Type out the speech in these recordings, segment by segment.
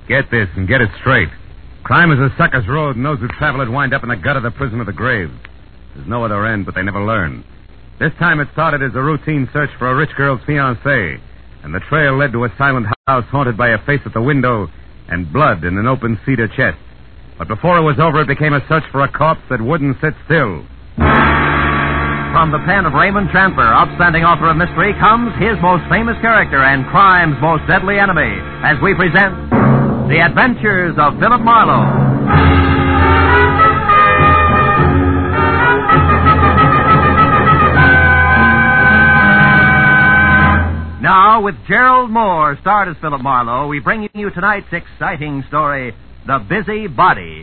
Get this and get it straight. Crime is a sucker's road, and those who travel it wind up in the gut of the prison of the grave. There's no other end, but they never learn. This time it started as a routine search for a rich girl's fiancé, and the trail led to a silent house haunted by a face at the window and blood in an open cedar chest. But before it was over, it became a search for a corpse that wouldn't sit still. From the pen of Raymond Chandler, upstanding author of mystery, comes his most famous character and crime's most deadly enemy, as we present The Adventures of Philip Marlowe. Now, with Gerald Moore, starred as Philip Marlowe, we bring you tonight's exciting story, The Busy Body.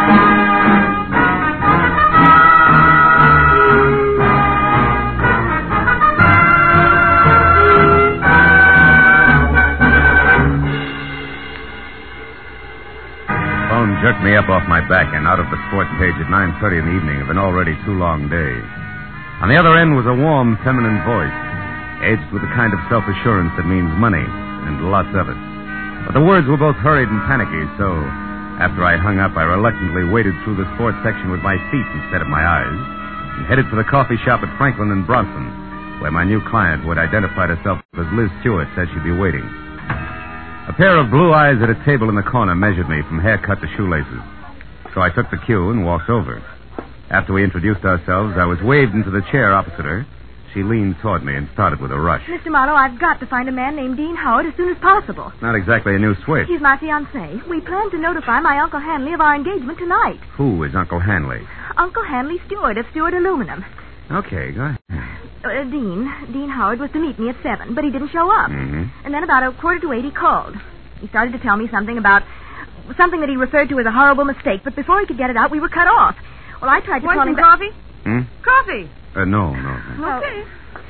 Phone jerked me up off my back and out of the sports page at 9:30 in the evening of an already too long day. On the other end was a warm, feminine voice, edged with the kind of self-assurance that means money, and lots of it. But the words were both hurried and panicky, so after I hung up, I reluctantly waded through the sports section with my feet instead of my eyes, and headed for the coffee shop at Franklin and Bronson, where my new client, who had identified herself as Liz Stewart, said she'd be waiting. A pair of blue eyes at a table in the corner measured me from haircut to shoelaces, so I took the cue and walked over. After we introduced ourselves, I was waved into the chair opposite her. She leaned toward me and started with a rush. Mr. Marlowe, I've got to find a man named Dean Howard as soon as possible. Not exactly a new switch. He's my fiancé. We plan to notify my Uncle Hanley of our engagement tonight. Who is Uncle Hanley? Uncle Hanley Stewart of Stewart Aluminum. Okay, go ahead. Dean Howard was to meet me at 7, but he didn't show up. Mm-hmm. And then about 7:45 he called. He started to tell me something that he referred to as a horrible mistake, but before he could get it out, we were cut off. Well, I tried to call him coffee? Coffee? No. Okay.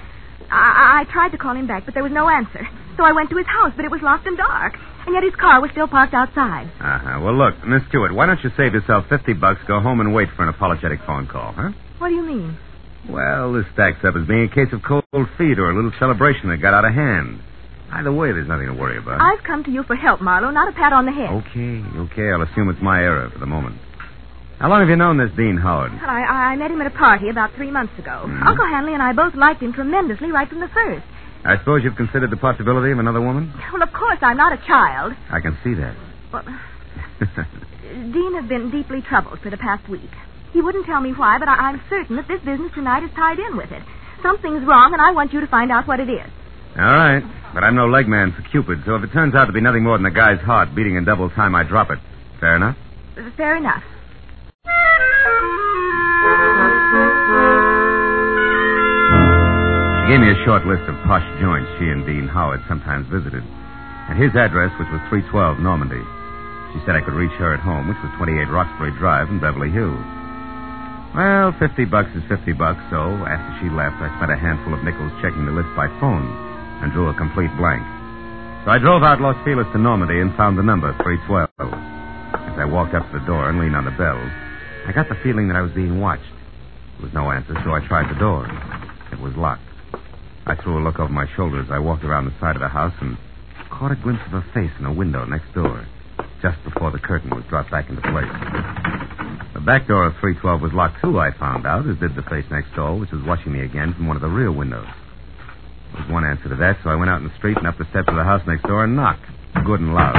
I tried to call him back, but there was no answer. So I went to his house, but it was locked and dark. And yet his car was still parked outside. Uh-huh. Well, look, Miss Stewart, why don't you save yourself $50, go home and wait for an apologetic phone call, huh? What do you mean? Well, this stacks up as being a case of cold feet or a little celebration that got out of hand. Either way, there's nothing to worry about. I've come to you for help, Marlowe, not a pat on the head. Okay. I'll assume it's my error for the moment. How long have you known this Dean Howard? Well, I met him at a party about 3 months ago. Mm-hmm. Uncle Hanley and I both liked him tremendously right from the first. I suppose you've considered the possibility of another woman? Well, of course, I'm not a child. I can see that. Well, Dean has been deeply troubled for the past week. He wouldn't tell me why, but I'm certain that this business tonight is tied in with it. Something's wrong, and I want you to find out what it is. All right. But I'm no leg man for Cupid, so if it turns out to be nothing more than a guy's heart beating in double time, I drop it. Fair enough? Fair enough. She gave me a short list of posh joints she and Dean Howard sometimes visited, and his address, which was 312 Normandy. She said I could reach her at home, which was 28 Roxbury Drive in Beverly Hills. Well, $50 is $50, so after she left, I spent a handful of nickels checking the list by phone and drew a complete blank. So I drove out Los Feliz to Normandy and found the number, 312. As I walked up to the door and leaned on the bell, I got the feeling that I was being watched. There was no answer, so I tried the door. It was locked. I threw a look over my shoulder as I walked around the side of the house and caught a glimpse of a face in a window next door, just before the curtain was dropped back into place. The back door of 312 was locked, too, I found out, as did the face next door, which was watching me again from one of the rear windows. There was one answer to that, so I went out in the street and up the steps of the house next door and knocked, good and loud.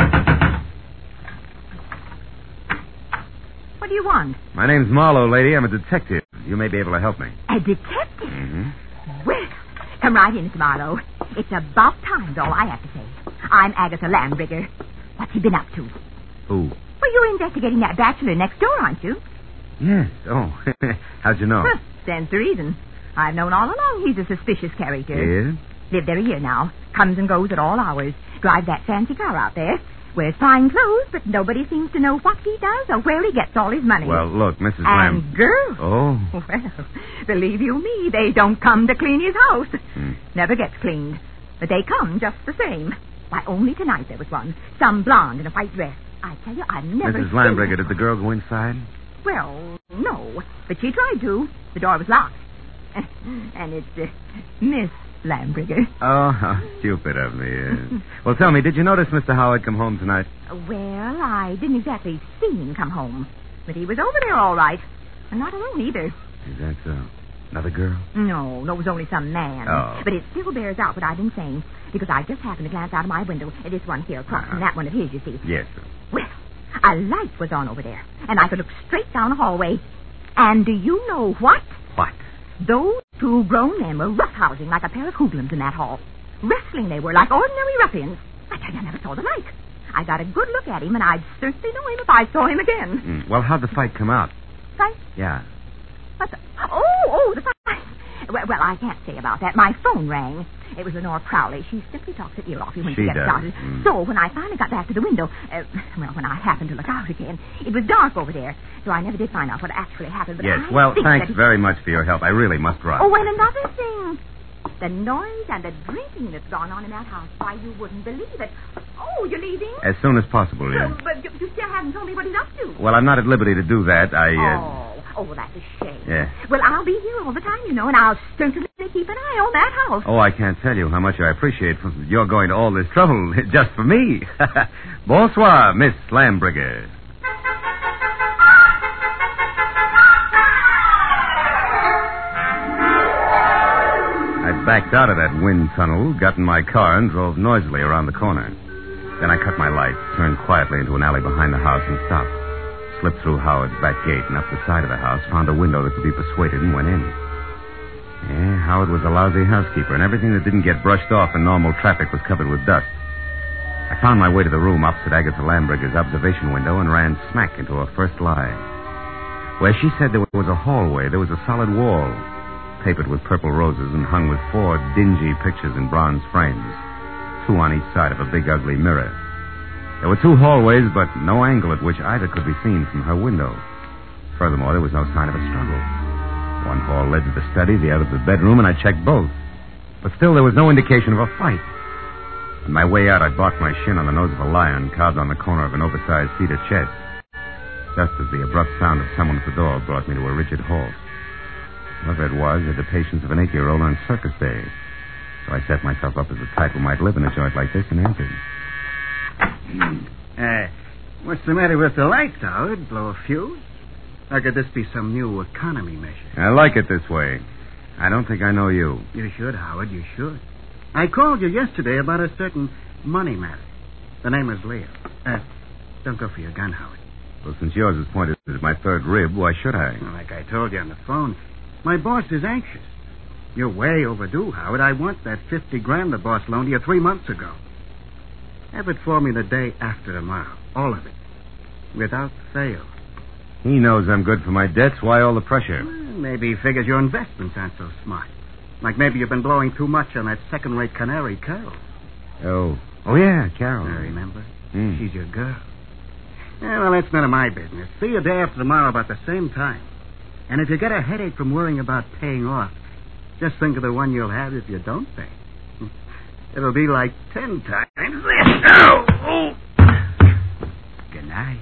What do you want? My name's Marlowe, lady. I'm a detective. You may be able to help me. A detective? Mm-hmm. Well, come right in, Mr. Marlowe. It's about time, is all I have to say. I'm Agatha Lambrigger. What's he been up to? Who? Well, you're investigating that bachelor next door, aren't you? Yes. Oh, how'd you know? Stands to reason. I've known all along he's a suspicious character. Yes? Lived there a year now. Comes and goes at all hours. Drives that fancy car out there. Wears fine clothes, but nobody seems to know what he does or where he gets all his money. Well, look, Mrs. And Lamb... girls. Oh. Well, believe you me, they don't come to clean his house. Never gets cleaned. But they come just the same. Why, only tonight there was one. Some blonde in a white dress. I tell you, I've never Mrs. Lambrigger, did the girl go inside? Well, no. But she tried to. The door was locked. And it's Miss Lambriger. Oh, how stupid of me. Well, tell me, did you notice Mr. Howard come home tonight? Well, I didn't exactly see him come home. But he was over there all right. And not alone either. Is that so? Another girl? No, it was only some man. Oh. But it still bears out what I've been saying. Because I just happened to glance out of my window at this one here across from that one of his, you see. Yes, sir. Well, a light was on over there. And I could look straight down the hallway. And do you know what? What? Those two grown men were roughhousing like a pair of hoodlums in that hall. Wrestling they were, like ordinary ruffians. I tell you, I never saw the like. I got a good look at him, and I'd certainly know him if I saw him again. Well, how'd the fight come out? Fight? Yeah. What the... Oh, the fight. Well, I can't say about that. My phone rang. It was Lenore Crowley. She simply talks her ear off you when she gets does. started. So when I finally got back to the window, when I happened to look out again, it was dark over there. So I never did find out what actually happened. But Yes, I well, think thanks that... very much for your help. I really must run. Oh, and another thing. The noise and the drinking that's gone on in that house. Why, you wouldn't believe it. Oh, you're leaving? As soon as possible, yeah. Well, but you still haven't told me what he's up to. Well, I'm not at liberty to do that. Oh, well, that's a shame. Yeah. Well, I'll be here all the time, you know, and I'll certainly keep an eye on that house. Oh, I can't tell you how much I appreciate you're going to all this trouble just for me. Bonsoir, Miss Lambriger. I backed out of that wind tunnel, got in my car, and drove noisily around the corner. Then I cut my light, turned quietly into an alley behind the house, and stopped. Slipped through Howard's back gate and up the side of the house, found a window that could be persuaded, and went in. Yeah, Howard was a lousy housekeeper, and everything that didn't get brushed off in normal traffic was covered with dust. I found my way to the room opposite Agatha Lambriger's observation window and ran smack into her first lie. Where she said there was a hallway, there was a solid wall, papered with purple roses and hung with 4 dingy pictures in bronze frames, 2 on each side of a big, ugly mirror. There were 2 hallways, but no angle at which either could be seen from her window. Furthermore, there was no sign of a struggle. One hall led to the study, the other to the bedroom, and I checked both. But still, there was no indication of a fight. On my way out, I barked my shin on the nose of a lion carved on the corner of an oversized cedar chest, just as the abrupt sound of someone at the door brought me to a rigid halt. Whoever it was had the patience of an 8-year-old on circus day. So I set myself up as the type who might live in a joint like this and entered. What's the matter with the lights, Howard? Blow a fuse? Or could this be some new economy measure? I like it this way. I don't think I know you. You should, Howard, you should. I called you yesterday about a certain money matter. The name is Leo. Don't go for your gun, Howard. Well, since yours is pointed at my third rib, why should I? Like I told you on the phone, my boss is anxious. You're way overdue, Howard. I want that $50,000 the boss loaned you 3 months ago. Have it for me the day after tomorrow. All of it. Without fail. He knows I'm good for my debts. Why all the pressure? Well, maybe he figures your investments aren't so smart. Like maybe you've been blowing too much on that second-rate canary, Carol. Oh, yeah, Carol. I remember. Mm. She's your girl. Yeah, well, that's none of my business. See you day after tomorrow about the same time. And if you get a headache from worrying about paying off, just think of the one you'll have if you don't pay. It'll be like 10 times this. Oh! Good night.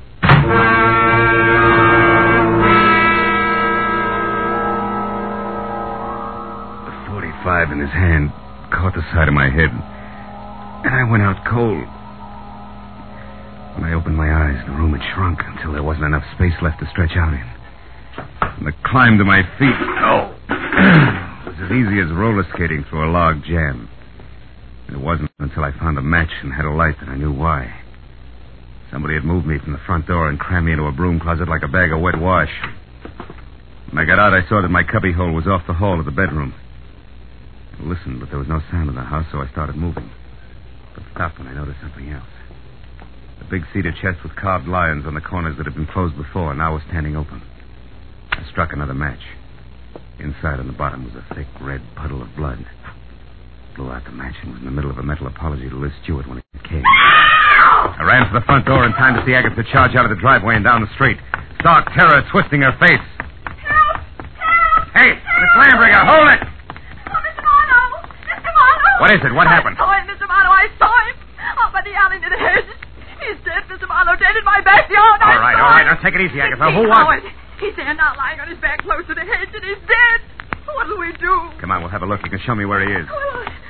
The .45 in his hand caught the side of my head, and I went out cold. When I opened my eyes, the room had shrunk until there wasn't enough space left to stretch out in. And the climb to my feet, was as easy as roller skating through a log jam. And it wasn't until I found a match and had a light that I knew why. Somebody had moved me from the front door and crammed me into a broom closet like a bag of wet wash. When I got out, I saw that my cubbyhole was off the hall of the bedroom. I listened, but there was no sound in the house, so I started moving. But stopped when I noticed something else. The big cedar chest with carved lions on the corners that had been closed before now was standing open. I struck another match. Inside on the bottom was a thick red puddle of blood. Blew out the match and was in the middle of a mental apology to Liz Stewart when it came. I ran for the front door in time to see Agatha charge out of the driveway and down the street. Stark terror twisting her face. Help! Help! Hey, Miss Lambriger, hold it! Oh, Mr. Marlowe! Mr. Marlowe! What is it? What happened? I saw him, Mr. Marlowe. I saw him. Up by the alley near the hedge. He's dead, Mr. Marlowe. Dead in my backyard. All right. Now take it easy, Agatha. Who was it? He's there now, lying on his back close to the hedge, and he's dead. What'll we do? Come on, we'll have a look. You can show me where he is. Well,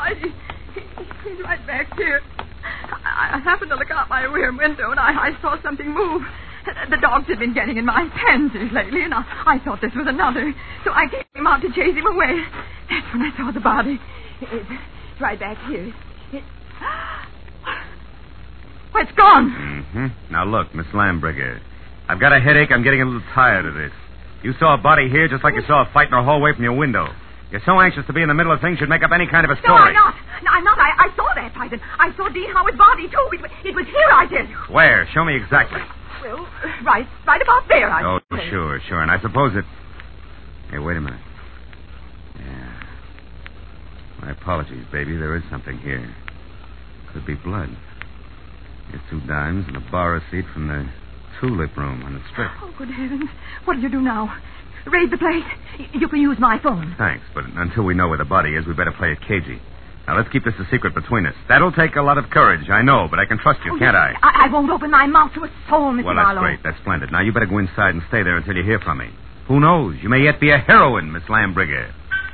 He's right back here. I happened to look out my rear window, and I saw something move. The dogs had been getting in my pansies lately, and I thought this was another. So I came out to chase him away. That's when I saw the body. It's right back here. It's gone. Mm-hmm. Now, look, Miss Lambriger, I've got a headache. I'm getting a little tired of this. You saw a body here just like you saw a fight in a hallway from your window. You're so anxious to be in the middle of things, you'd make up any kind of a story. No, I'm not. No, I'm not. I saw that, Titan. I saw Dean Howard's body, too. It was here, I tell you. Where? Show me exactly. Well, right about there, I Oh, say. sure. And I suppose it... Hey, wait a minute. Yeah. My apologies, baby. There is something here. Could be blood. Here's 2 dimes and a bar receipt from the tulip room on the strip. Oh, good heavens. What do you do now? Raid the place? You can use my phone. Thanks, but until we know where the body is, we better play it cagey. Now, let's keep this a secret between us. That'll take a lot of courage, I know, but I can trust you, can't I? I won't open my mouth to a soul, Mr. Well, Marlowe. that's great. That's splendid. Now, you better go inside and stay there until you hear from me. Who knows? You may yet be a heroine, Miss Lambriger.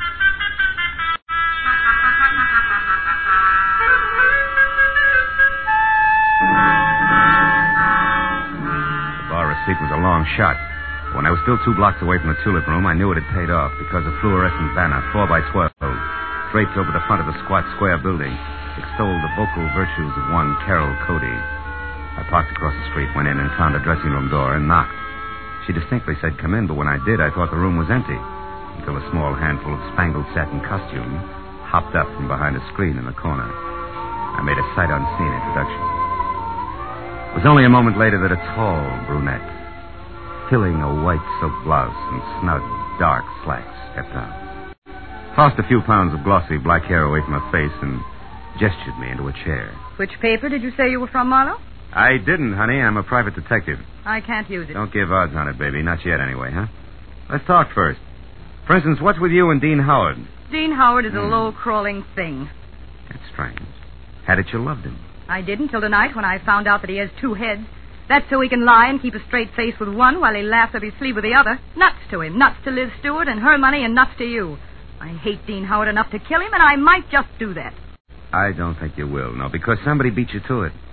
The bar receipt was a long shot. When I was still 2 blocks away from the tulip room, I knew it had paid off because a fluorescent banner, 4x12, draped over the front of the squat square building, extolled the vocal virtues of one Carol Cody. I parked across the street, went in and found a dressing room door and knocked. She distinctly said, "Come in," but when I did, I thought the room was empty, until a small handful of spangled satin costume hopped up from behind a screen in the corner. I made a sight-unseen introduction. It was only a moment later that a tall brunette, filling a white silk blouse and snug, dark slacks, stepped out. Tossed a few pounds of glossy black hair away from her face and gestured me into a chair. Which paper did you say you were from, Marlowe? I didn't, honey. I'm a private detective. I can't use it. Don't give odds on it, baby. Not yet, anyway, huh? Let's talk first. For instance, what's with you and Dean Howard? Dean Howard is a low-crawling thing. That's strange. Had it you loved him? I didn't till tonight when I found out that he has 2 heads. That's so he can lie and keep a straight face with one while he laughs up his sleeve with the other. Nuts to him. Nuts to Liz Stewart and her money and nuts to you. I hate Dean Howard enough to kill him, and I might just do that. I don't think you will, no, because somebody beat you to it.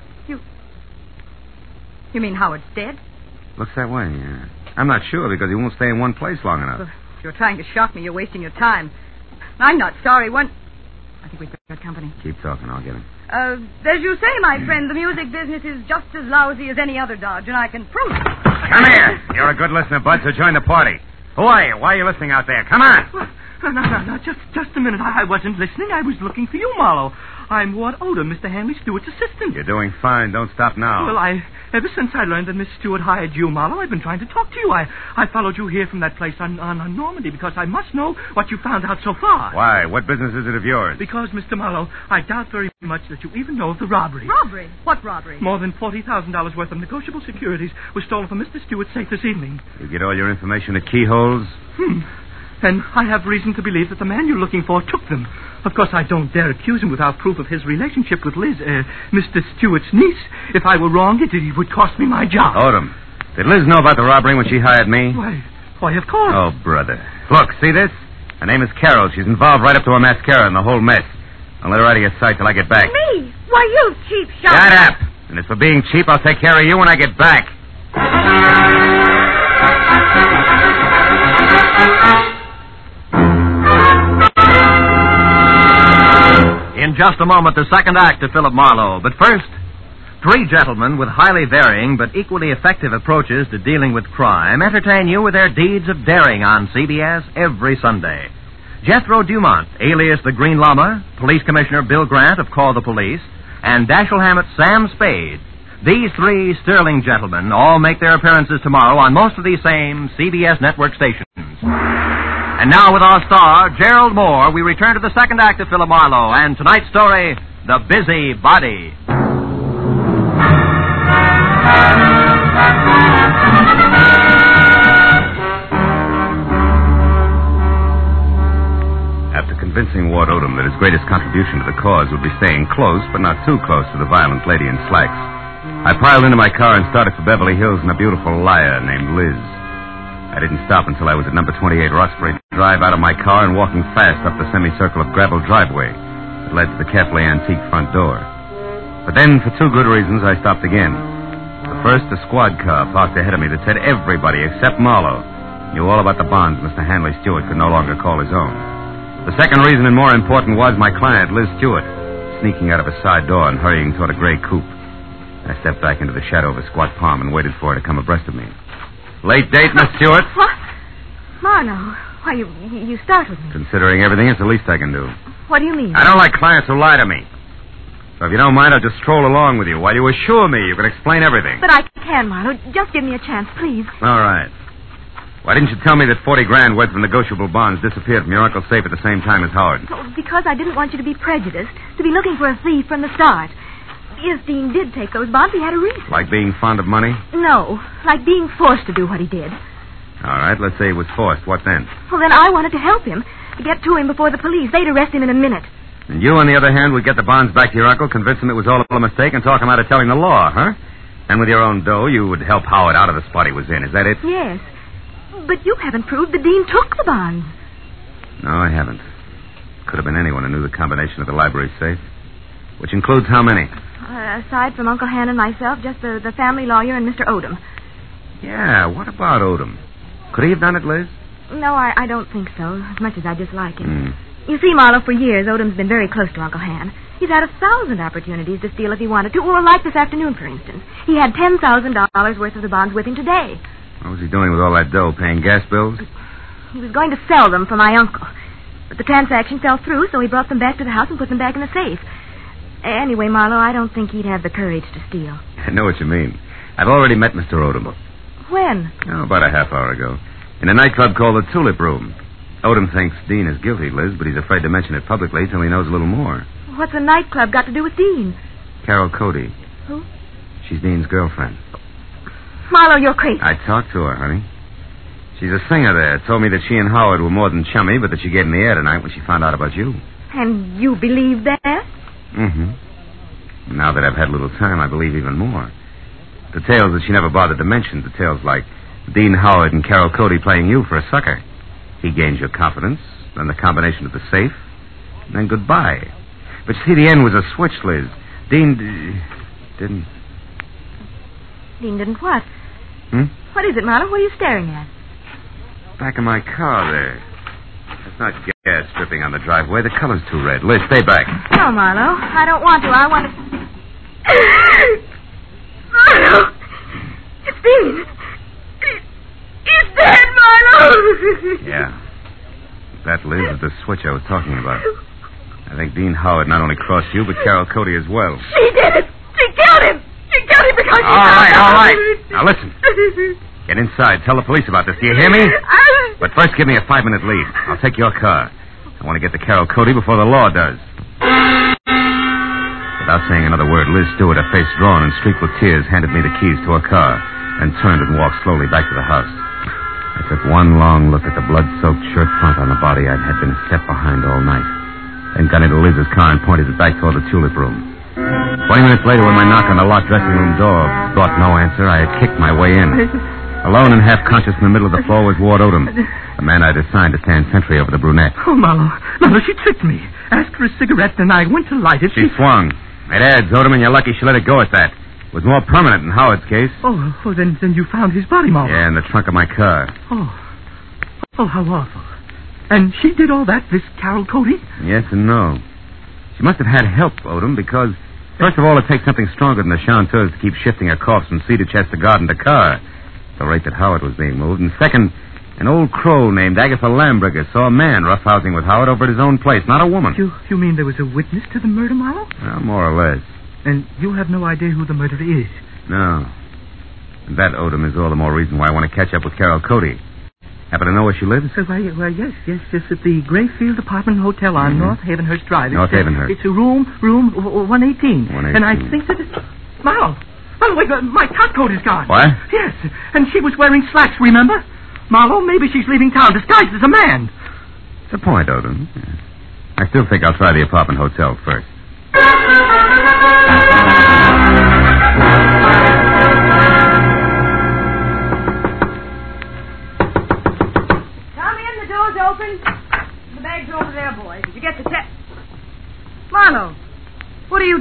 You mean Howard's dead? Looks that way, yeah. I'm not sure because he won't stay in one place long enough. If you're trying to shock me, you're wasting your time. I'm not sorry. I think we've got company. Keep talking, I'll get him. As you say, my friend, the music business is just as lousy as any other dodge, and I can prove it. Come here. You're a good listener, Bud, so join the party. Who are you? Why are you listening out there? Come on. No. Just a minute. I wasn't listening. I was looking for you, Marlowe. I'm Ward Odom, Mr. Hanley Stewart's assistant. You're doing fine. Don't stop now. Well, ever since I learned that Miss Stewart hired you, Marlowe, I've been trying to talk to you. I followed you here from that place on Normandy because I must know what you found out so far. Why? What business is it of yours? Because, Mr. Marlowe, I doubt very much that you even know of the robbery. Robbery? What robbery? More than $40,000 worth of negotiable securities was stolen from Mr. Stewart's safe this evening. You get all your information at keyholes? And I have reason to believe that the man you're looking for took them. Of course, I don't dare accuse him without proof of his relationship with Liz, Mr. Stewart's niece. If I were wrong, it would cost me my job. Odom, did Liz know about the robbery when she hired me? Why, of course. Oh, brother. Look, see this? Her name is Carol. She's involved right up to her mascara and the whole mess. I'll let her out of your sight till I get back. Me? Why, you cheap shot. Shut up. And as for being cheap, I'll take care of you when I get back. In just a moment, the second act of Philip Marlowe. But first, 3 gentlemen with highly varying but equally effective approaches to dealing with crime entertain you with their deeds of daring on CBS every Sunday. Jethro Dumont, alias the Green Llama, Police Commissioner Bill Grant of Call the Police, and Dashiell Hammett's Sam Spade. These 3 sterling gentlemen all make their appearances tomorrow on most of these same CBS network stations. And now with our star, Gerald Moore, we return to the second act of Philip Marlowe and tonight's story, The Busy Body. After convincing Ward Odom that his greatest contribution to the cause would be staying close, but not too close to the violent lady in slacks, I piled into my car and started for Beverly Hills in a beautiful liar named Liz. I didn't stop until I was at number 28 Roxbury Drive, out of my car and walking fast up the semicircle of gravel driveway. that led to the carefully antique front door. But then, for two good reasons, I stopped again. The first, a squad car parked ahead of me that said everybody except Marlowe knew all about the bonds Mr. Hanley Stewart could no longer call his own. The second reason, and more important, was my client, Liz Stewart, sneaking out of a side door and hurrying toward a gray coupe. I stepped back into the shadow of a squat palm and waited for her to come abreast of me. Late date, Miss Stewart? What? Marlowe, why, you startled me. Considering everything, it's the least I can do. What do you mean? I don't like clients who lie to me. So if you don't mind, I'll just stroll along with you while you assure me you can explain everything. But I can, Marlowe. Just give me a chance, please. All right. Why didn't you tell me that 40 grand worth of negotiable bonds disappeared from your uncle's safe at the same time as Howard? Oh, because I didn't want you to be prejudiced, to be looking for a thief from the start. If Dean did take those bonds, he had a reason. Like being fond of money? No, like being forced to do what he did. All right, let's say he was forced. What then? Well, then I wanted to help him, to get to him before the police. They'd arrest him in a minute. And you, on the other hand, would get the bonds back to your uncle, convince him it was all a mistake, and talk him out of telling the law, huh? And with your own dough, you would help Howard out of the spot he was in. Is that it? Yes. But you haven't proved that Dean took the bonds. No, I haven't. Could have been anyone who knew the combination of the library safe. Which includes how many? Aside from Uncle Han and myself, just the family lawyer and Mr. Odom. Yeah, what about Odom? Could he have done it, Liz? No, I don't think so, as much as I dislike him. You see, Marlowe, for years, Odom's been very close to Uncle Han. He's had 1,000 opportunities to steal if he wanted to, or like this afternoon, for instance. He had $10,000 worth of the bonds with him today. What was he doing with all that dough, paying gas bills? He was going to sell them for my uncle. But the transaction fell through, so he brought them back to the house and put them back in the safe. Anyway, Marlowe, I don't think he'd have the courage to steal. I know what you mean. I've already met Mr. Odom. When? Oh, about a half hour ago. In a nightclub called the Tulip Room. Odom thinks Dean is guilty, Liz, but he's afraid to mention it publicly till he knows a little more. What's a nightclub got to do with Dean? Carol Cody. Who? She's Dean's girlfriend. Marlowe, you're crazy. I talked to her, honey. She's a singer there. Told me that she and Howard were more than chummy, but that she gave him the air tonight when she found out about you. And you believe that? Mm-hmm. Now that I've had a little time, I believe even more. Details that she never bothered to mention. Details like Dean Howard and Carol Cody playing you for a sucker. He gains your confidence, then the combination of the safe, and then goodbye. But see, the end was a switch, Liz. Dean didn't... Dean didn't what? What is it, Marlowe? What are you staring at? Back of my car there. That's not gas dripping on the driveway. The color's too red. Liz, stay back. No, Marlowe. I don't want to. I want to... Marlowe! It's Dean! He's dead, Marlowe! Yeah. That, Liz, is the switch I was talking about. I think Dean Howard not only crossed you, but Carol Cody as well. She did it! She killed him! She killed him because she... All right. Now listen. Get inside. Tell the police about this. Do you hear me? But first, give me a 5-minute lead. I'll take your car. I want to get to Carol Cody before the law does. Without saying another word, Liz Stewart, her face drawn and streaked with tears, handed me the keys to her car and turned and walked slowly back to the house. I took one long look at the blood-soaked shirt front on the body I'd had been a step behind all night, then got into Liz's car and pointed it back toward the Tulip Room. 20 minutes later, when my knock on the locked dressing room door brought no answer, I had kicked my way in. Alone and half-conscious in the middle of the floor was Ward Odom, the man I'd assigned to stand sentry over the brunette. Oh, Marlowe, she tricked me. Asked for a cigarette, and I went to light it. She swung. It adds, Odom, and you're lucky she let it go at that. It was more permanent in Howard's case. Oh, then you found his body, Marlowe. Yeah, in the trunk of my car. Oh, how awful. And she did all that, this Carol Cody? Yes and no. She must have had help, Odom, because, first of all, it takes something stronger than the chanteurs to keep shifting her corpse from cedar chest to garden to car, the rate that Howard was being moved. And second, an old crow named Agatha Lambriger saw a man roughhousing with Howard over at his own place, not a woman. You mean there was a witness to the murder, Marlowe? Well, more or less. And you have no idea who the murderer is? No. And that, Odom, is all the more reason why I want to catch up with Carol Cody. Happen to know where she lives? Well, yes, just at the Grayfield Apartment Hotel on North Havenhurst Drive. North Havenhurst. It's a room 118. And I think that it's... Marlowe, wait, my top coat is gone. What? Yes, and she was wearing slacks, remember? Marlowe, maybe she's leaving town disguised as a man. It's a point, Odom. I still think I'll try the apartment hotel first. Open. The bag's over there, boys. Did you get the check?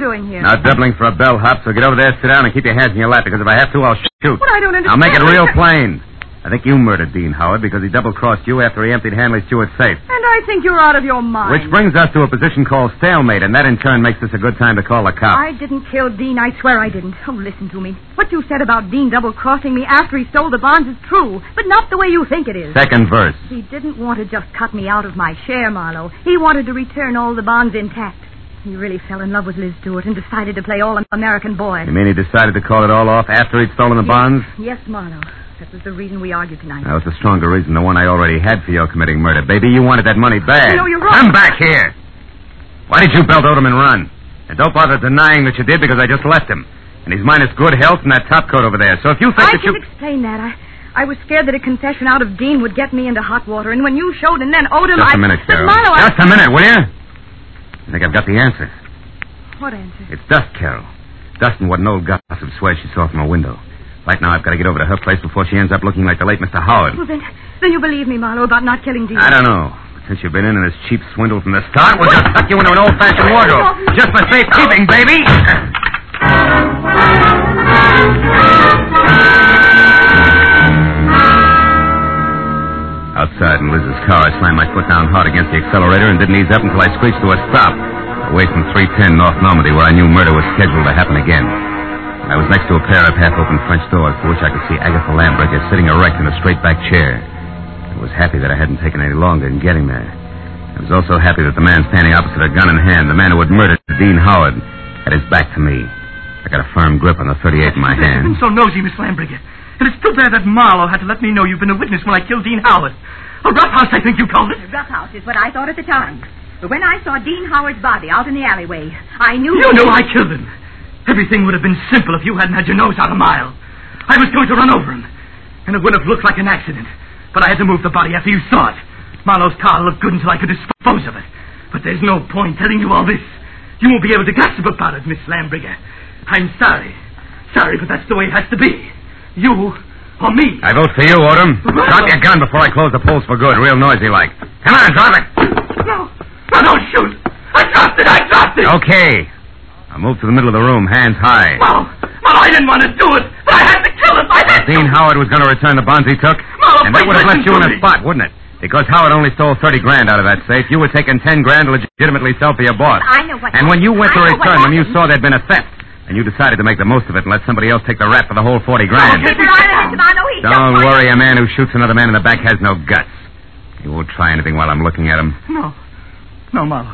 doing here? Not doubling for a bellhop, so get over there, sit down, and keep your hands in your lap, because if I have to, I'll shoot. Well, I don't understand. I'll make it real plain. I think you murdered Dean Howard because he double-crossed you after he emptied Hanley Stewart's safe. And I think you're out of your mind. Which brings us to a position called stalemate, and that in turn makes this a good time to call the cops. I didn't kill Dean. I swear I didn't. Oh, listen to me. What you said about Dean double-crossing me after he stole the bonds is true, but not the way you think it is. Second verse. He didn't want to just cut me out of my share, Marlowe. He wanted to return all the bonds intact. He really fell in love with Liz Stewart and decided to play all-American boy. You mean he decided to call it all off after he'd stolen the bonds? Yes, Marlowe. That was the reason we argued tonight. That was a stronger reason than one I already had for your committing murder. Baby, you wanted that money bad. No, you're wrong. Come back here. Why did you belt Odom and run? And don't bother denying that you did because I just left him. And he's minus good health and that top coat over there. So if you think I can explain that. I was scared that a confession out of Dean would get me into hot water. And when you showed and then Odom, Just a minute, Carol. Marlowe, Just a minute, will you? I think I've got the answer. What answer? It's Dust, Carol. Dust and what an old gossip swears she saw from her window. Right now, I've got to get over to her place before she ends up looking like the late Mr. Howard. Well, then you believe me, Marlowe, about not killing Dean. I don't know. But since you've been in this cheap swindle from the start, we'll just tuck you into an old-fashioned wardrobe. Just for safekeeping, baby. Outside in Liz's car, I slammed my foot down hard against the accelerator and didn't ease up until I screeched to a stop, away from 310 North Normandy, where I knew murder was scheduled to happen again. I was next to a pair of half-open French doors through which I could see Agatha Lambricker sitting erect in a straight-back chair. I was happy that I hadn't taken any longer in getting there. I was also happy that the man standing opposite her, gun in hand, the man who had murdered Dean Howard, had his back to me. I got a firm grip on the .38 in my hand. You've been so nosy, Miss Lambricker. And it's too bad that Marlowe had to let me know you've been a witness when I killed Dean Howard. A roughhouse, I think you called it. A roughhouse is what I thought at the time. But when I saw Dean Howard's body out in the alleyway, I knew... You knew I killed him. Everything would have been simple if you hadn't had your nose out a mile. I was going to run over him, and it would have looked like an accident. But I had to move the body after you saw it. Marlowe's car looked good until I could dispose of it. But there's no point telling you all this. You won't be able to gossip about it, Miss Lambricker. I'm sorry. Sorry, but that's the way it has to be. You or me. I vote for you, Odom. Drop your gun before I close the polls for good, real noisy like. Come on, drop it. No, don't shoot. I dropped it. Okay. I'll move to the middle of the room, hands high. Marlowe, I didn't want to do it, but I had to kill him. Dean Howard was going to return the bonds he took, and that would have left you in a spot, wouldn't it? Because Howard only stole $30,000 out of that safe. You were taking $10,000 to legitimately sell for your boss. I know what... And when you went to return them, you saw there'd been a theft, and you decided to make the most of it and let somebody else take the rap for the whole $40,000. Don't worry, a man who shoots another man in the back has no guts. He won't try anything while I'm looking at him. No, Marlowe.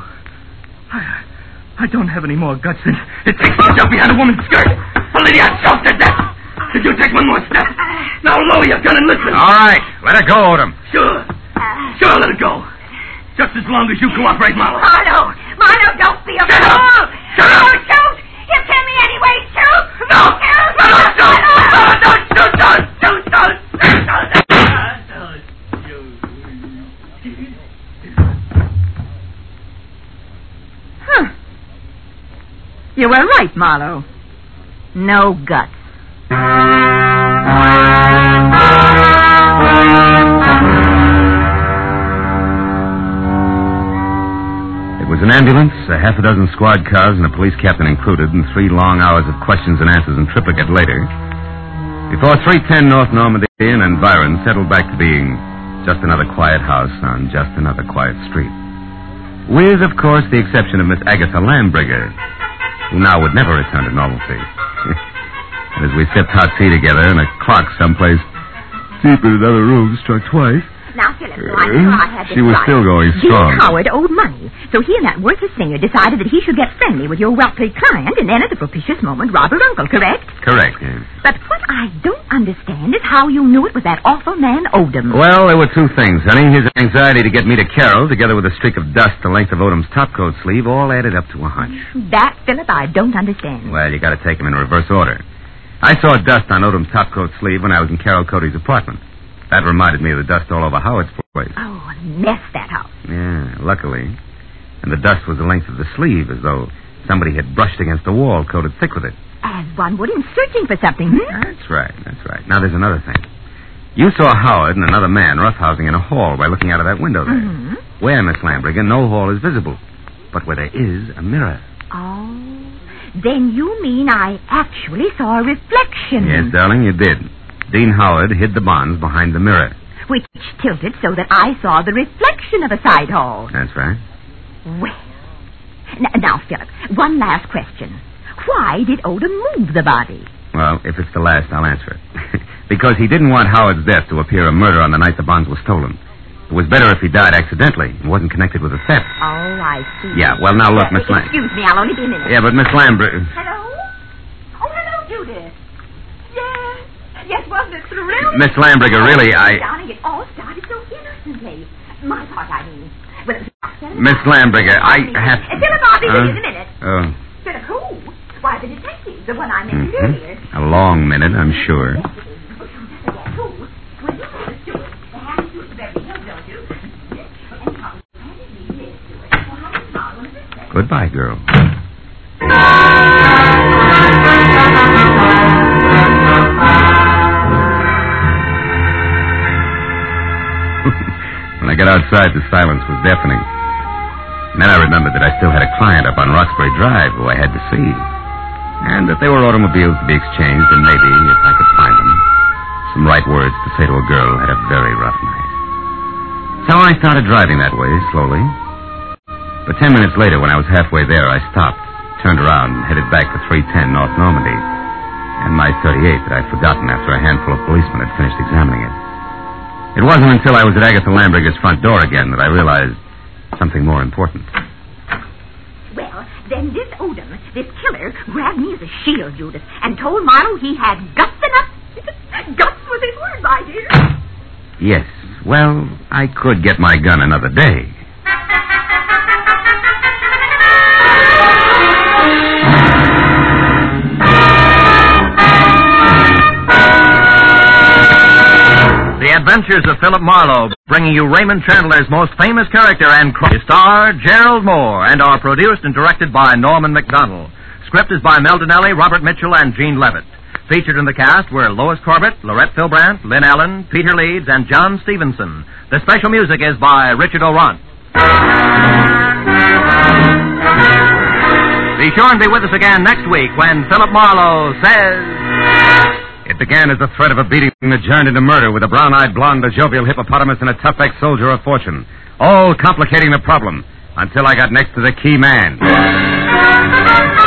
I don't have any more guts than it takes to jump behind a woman's skirt. Lydia, choked to death. Did you take one more step? Now lower your gun and listen. All right, let her go, Odom. Sure, let her go. Just as long as you cooperate, Marlowe. Marlowe, don't be a fool. Shut up. Don't shoot. You kill me anyway. Shoot. No, Shoot. don't. You were right, Marlowe. No guts. It was an ambulance, a half a dozen squad cars, and a police captain included, and 3 long hours of questions and answers in triplicate later, before 310 North Normandy and environs settled back to being just another quiet house on just another quiet street. With, of course, the exception of Miss Agatha Lambricker, who now would never return to normalcy. And as we sipped hot tea together and a clock someplace deep in another room struck twice, Now, Philip, so I'm sure I had this she was right. still going strong. Dean Howard owed money, so he and that worthless singer decided that he should get friendly with your wealthy client and then at the propitious moment rob her uncle, correct? Correct, yes. But what I don't understand is how you knew it was that awful man Odom. Well, there were 2 things, honey. His anxiety to get me to Carol, together with a streak of dust the length of Odom's topcoat sleeve, all added up to a hunch. That, Philip, I don't understand. Well, you got to take them in reverse order. I saw dust on Odom's topcoat sleeve when I was in Carol Cody's apartment. That reminded me of the dust all over Howard's place. Oh, a mess, that house. Yeah, luckily. And the dust was the length of the sleeve, as though somebody had brushed against a wall coated thick with it. As one would in searching for something, That's right. Now, there's another thing. You saw Howard and another man roughhousing in a hall by looking out of that window there. Mm-hmm. Where, Miss Lambricker, no hall is visible, but where there is a mirror. Oh, Then you mean I actually saw a reflection? Yes, darling, you did. Dean Howard hid the bonds behind the mirror. Which tilted so that I saw the reflection of a side hall. That's right. Well, now, Philip, one last question. Why did Odom move the body? Well, if it's the last, I'll answer it. Because he didn't want Howard's death to appear a murder on the night the bonds were stolen. It was better if he died accidentally and wasn't connected with the theft. Oh, I see. Yeah, well, now look, Miss Lamb. Excuse me, I'll only be a minute. Yeah, but Miss Lambert... Hello? Oh, hello, Judith. Yes, wasn't it thrilling? Miss Lambriger, really, Darling, it all started so innocently. My part, I mean. Well, Miss Lambriger, I have... Philip, I'll be with you in a minute. Oh. Philip, who? Why, the detective, the one I mentioned earlier. A long minute, I'm sure. Goodbye, girl. When I got outside, the silence was deafening. And then I remembered that I still had a client up on Roxbury Drive who I had to see. And that there were automobiles to be exchanged, and maybe, if I could find them, some right words to say to a girl who had a very rough night. So I started driving that way, slowly. But 10 minutes later, when I was halfway there, I stopped, turned around, and headed back to 310 North Normandy, and my 38 that I'd forgotten after a handful of policemen had finished examining it. It wasn't until I was at Agatha Lambriger's front door again that I realized something more important. Well, then this Odom, this killer, grabbed me as a shield, Judith, and told Marlowe he had guts enough. Guts was his word, my dear. Yes. Well, I could get my gun another day. The Adventures of Philip Marlowe, bringing you Raymond Chandler's most famous character and star, Gerald Moore, and are produced and directed by Norman McDonald. Script is by Mel Donnelly, Robert Mitchell, and Gene Levitt. Featured in the cast were Lois Corbett, Lorette Filbrandt, Lynn Allen, Peter Leeds, and John Stevenson. The special music is by Richard O'Ront. Be sure and be with us again next week when Philip Marlowe says... It began as the threat of a beating that turned into murder with a brown-eyed blonde, a jovial hippopotamus, and a tough ex-soldier of fortune. All complicating the problem until I got next to the key man.